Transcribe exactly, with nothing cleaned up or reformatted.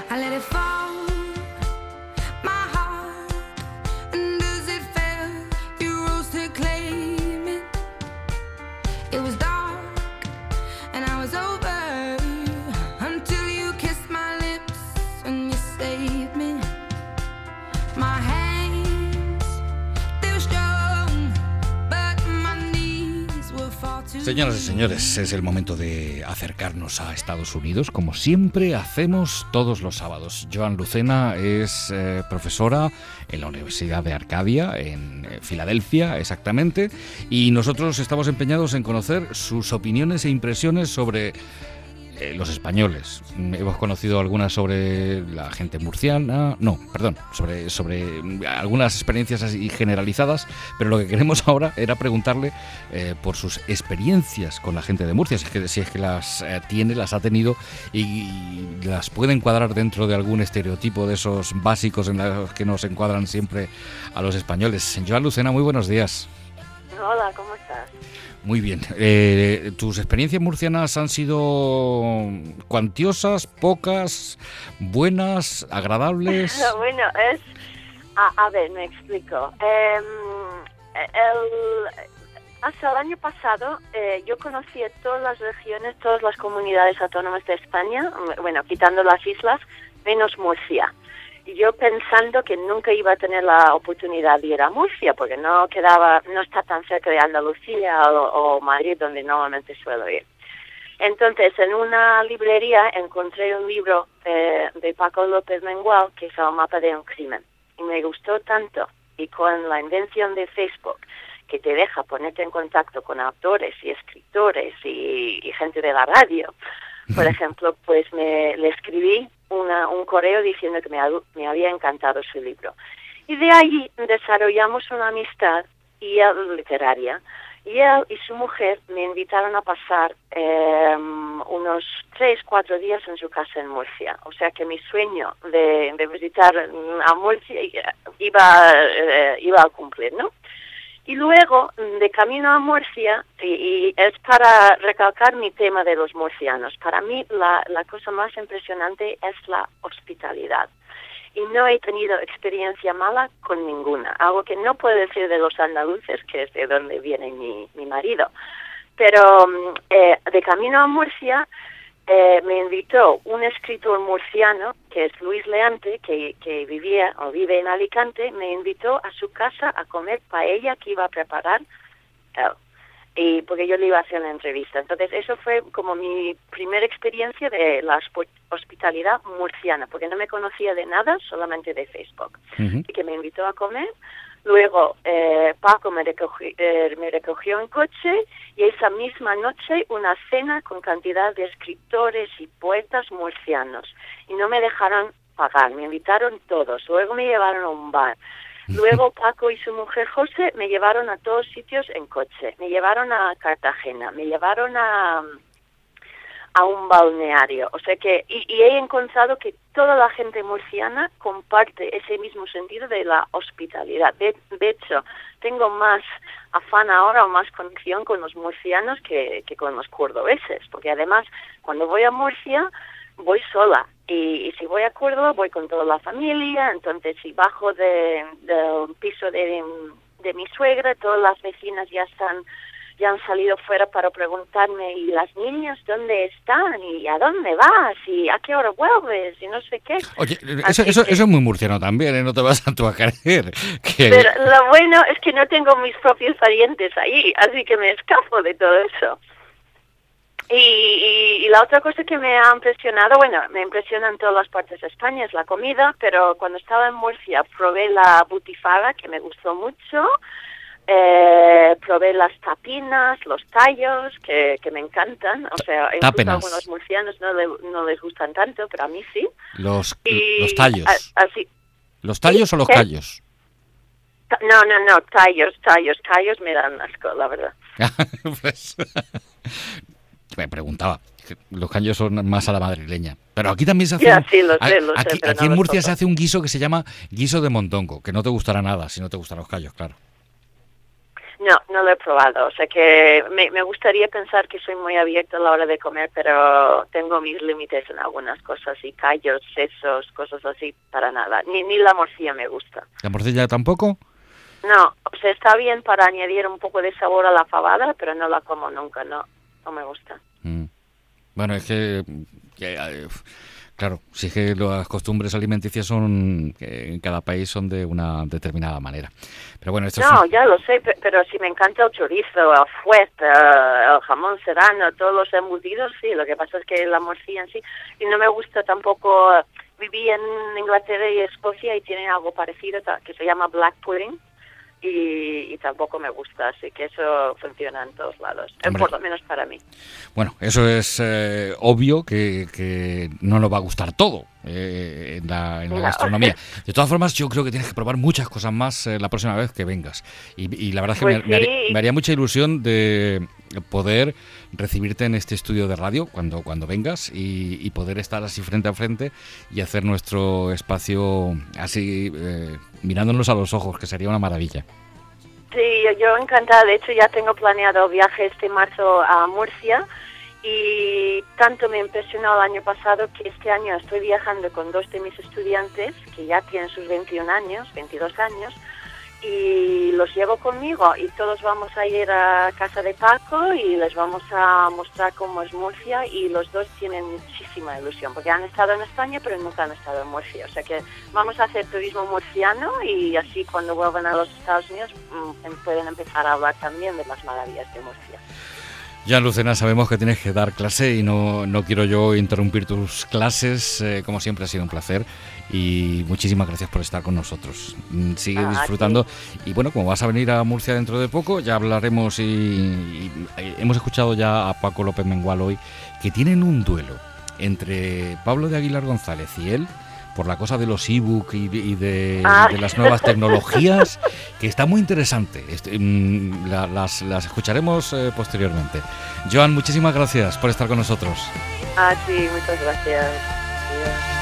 I let it fall, my heart, and as it fell, you rose to claim it. It was dark, and I was over, until you kissed my lips, and you saved me. My hands, they were strong, but my knees were far too. Señoras y señores, es el momento de acercarnos a Estados Unidos, como siempre hacemos todos los sábados. Joan Lucena es eh, profesora en la Universidad de Arcadia, en eh, Filadelfia exactamente, y nosotros estamos empeñados en conocer sus opiniones e impresiones sobre eh, los españoles. Hemos conocido algunas sobre la gente murciana, no, perdón, sobre, sobre algunas experiencias así generalizadas, pero lo que queremos ahora era preguntarle eh, por sus experiencias con la gente de Murcia, si es que, si es que las eh, tiene, las ha tenido y, y las puede encuadrar dentro de algún estereotipo de esos básicos en los que nos encuadran siempre a los españoles. Joan Lucena, muy buenos días. Hola, ¿cómo estás? Muy bien. Eh, ¿Tus experiencias murcianas han sido cuantiosas, pocas, buenas, agradables? Bueno, es... A, a ver, me explico. Eh, el, hasta el año pasado eh, yo conocía todas las regiones, todas las comunidades autónomas de España, bueno, quitando las islas, menos Murcia. Y yo pensando que nunca iba a tener la oportunidad de ir a Murcia, porque no quedaba, no está tan cerca de Andalucía o, o Madrid, donde normalmente suelo ir. Entonces, en una librería encontré un libro eh, de Paco López Mengual, que es El mapa de un crimen. Y me gustó tanto, y con la invención de Facebook, que te deja ponerte en contacto con autores y escritores y, y gente de la radio, por ejemplo, pues me le escribí Una, un correo diciendo que me, me había encantado su libro. Y de ahí desarrollamos una amistad y él, literaria, y él y su mujer me invitaron a pasar eh, unos tres, cuatro días en su casa en Murcia. O sea que mi sueño de, de visitar a Murcia iba, eh, iba a cumplir, ¿no? Y luego, de camino a Murcia, y, y es para recalcar mi tema de los murcianos, para mí la, la cosa más impresionante es la hospitalidad. Y no he tenido experiencia mala con ninguna, algo que no puedo decir de los andaluces, que es de donde viene mi, mi marido. Pero eh, de camino a Murcia, eh, me invitó un escritor murciano, que es Luis Leante, que, que vivía o vive en Alicante, me invitó a su casa a comer paella que iba a preparar él. Y porque yo le iba a hacer una entrevista. Entonces, eso fue como mi primera experiencia de la hospitalidad murciana, porque no me conocía de nada, solamente de Facebook. Uh-huh. Y que me invitó a comer. Luego, eh, Paco me recogió, eh, me recogió en coche, y esa misma noche una cena con cantidad de escritores y poetas murcianos. Y no me dejaron pagar, me invitaron todos. Luego me llevaron a un bar. Luego Paco y su mujer José me llevaron a todos sitios en coche. Me llevaron a Cartagena, me llevaron a, a un balneario. O sea que, y, y he encontrado que toda la gente murciana comparte ese mismo sentido de la hospitalidad. De, de hecho, tengo más afán ahora o más conexión con los murcianos que, que con los cordobeses. Porque además, cuando voy a Murcia, voy sola. Y, y si voy a Córdoba, voy con toda la familia. Entonces, si bajo de, del piso de, de mi suegra, todas las vecinas ya están, ya han salido fuera para preguntarme, ¿y las niñas dónde están? ¿Y a dónde vas? ¿Y a qué hora vuelves? Y no sé qué. Oye, eso, eso, que, eso es muy murciano también, ¿eh? No te vas a tú a creer. Que... Pero lo bueno es que no tengo mis propios parientes ahí, así que me escapo de todo eso. Y, y, y la otra cosa que me ha impresionado, bueno, me impresiona en todas las partes de España, es la comida, pero cuando estaba en Murcia probé la butifarra, que me gustó mucho, eh, probé las tapinas, los tallos, que, que me encantan, o sea, incluso a algunos murcianos no, le, no les gustan tanto, pero a mí sí. Los, y, los tallos. A, así, ¿Los tallos ¿sí? o los ¿qué? callos? No, no, no, tallos, tallos, tallos me dan asco, la verdad. Pues... Me preguntaba, los callos son más a la madrileña. Pero aquí también se hace... Ya, sí, lo sé, lo aquí, sé, aquí no en Murcia toco. Se hace un guiso que se llama guiso de mondongo, que no te gustará nada si no te gustan los callos, claro. No, no lo he probado. O sea que me, me gustaría pensar que soy muy abierta a la hora de comer, pero tengo mis límites en algunas cosas, y callos, sesos, cosas así, para nada. Ni, ni la morcilla me gusta. ¿La morcilla tampoco? No, o sea, está bien para añadir un poco de sabor a la fabada, pero no la como nunca, no, no me gusta. Mm. Bueno, es que, que eh, claro, sí que las costumbres alimenticias son, que en cada país son de una determinada manera. Pero bueno, esto No, es... ya lo sé, pe- pero si me encanta el chorizo, el fuet, eh, el jamón serrano, todos los embutidos, sí, lo que pasa es que la morcilla en sí, y no me gusta tampoco. Viví en Inglaterra y Escocia y tienen algo parecido ta- que se llama black pudding, y, y tampoco me gusta, así que eso funciona en todos lados, eh, por lo menos para mí. Bueno, eso es eh, obvio que, que no nos va a gustar todo eh, en la, en la No. gastronomía. De todas formas, yo creo que tienes que probar muchas cosas más eh, la próxima vez que vengas. Y, y la verdad es que Pues me, me haría, sí. me haría mucha ilusión de poder recibirte en este estudio de radio cuando, cuando vengas y, y poder estar así frente a frente y hacer nuestro espacio así eh, mirándonos a los ojos, que sería una maravilla. Sí, yo, yo encantada. De hecho, ya tengo planeado el viaje este marzo a Murcia, y tanto me impresionó el año pasado que este año estoy viajando con dos de mis estudiantes que ya tienen sus veintiún años, veintidós años, y los llevo conmigo, y todos vamos a ir a casa de Paco y les vamos a mostrar cómo es Murcia, y los dos tienen muchísima ilusión porque han estado en España pero nunca han estado en Murcia. O sea que vamos a hacer turismo murciano, y así cuando vuelvan a los Estados Unidos mmm, pueden empezar a hablar también de las maravillas de Murcia. Joan Lucena, sabemos que tienes que dar clase y no, no quiero yo interrumpir tus clases. Eh, como siempre ha sido un placer y muchísimas gracias por estar con nosotros. Mm, Sigue Ah, disfrutando y bueno, como vas a venir a Murcia dentro de poco, ya hablaremos y, y, y hemos escuchado ya a Paco López Mengual hoy, que tienen un duelo entre Pablo de Aguilar González y él por la cosa de los ebook y, y de, Ah. de las nuevas tecnologías, que está muy interesante. Este, mm, la, las, las escucharemos eh, posteriormente. Joan, muchísimas gracias por estar con nosotros. Ah, sí, muchas gracias. Adiós.